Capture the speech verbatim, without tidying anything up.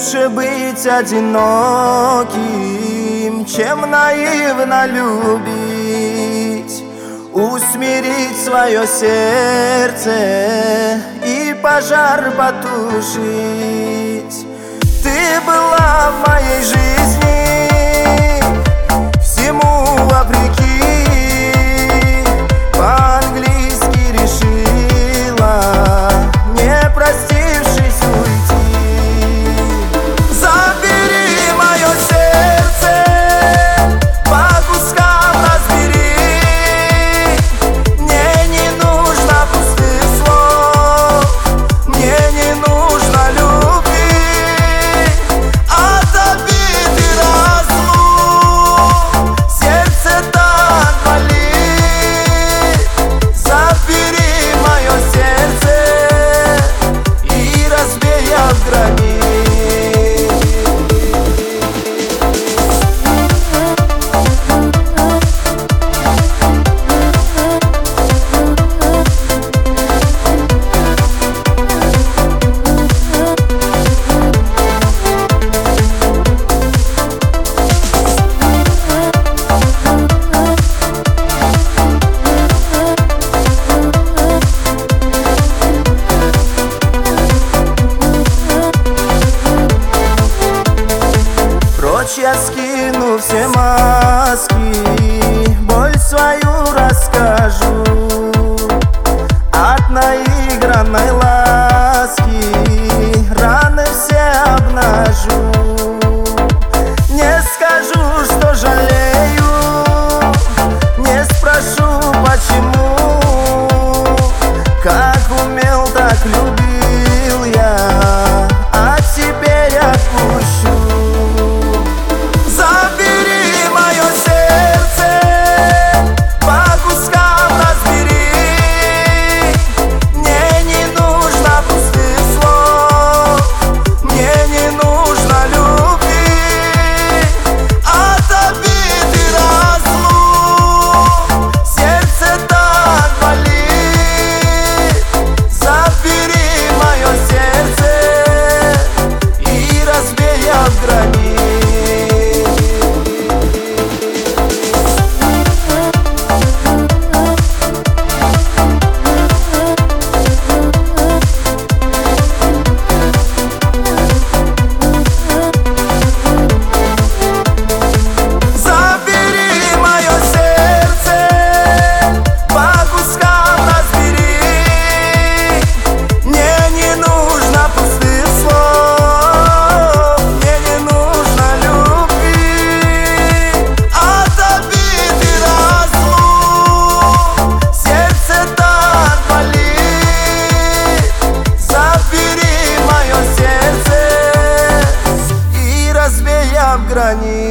Лучше быть одиноким, чем наивно любить. Усмирить свое сердце и пожар потушить. Ты была в моей жизни, всему вопреки. По-английски решила, не простившись, уйти. Забери мое сердце, по кускам разбери. Мне не нужно пустых слов, мне не нужно любви. От обид и разлук сердце так болит. Забери мое сердце и разбей об гранит. Я скину все маски, боль свою расскажу. От наигранной ласки раны все обнажу. Не скажу, что жалею, не спрошу, почему. Как умел, так любил я, а теперь отпущу. Грани.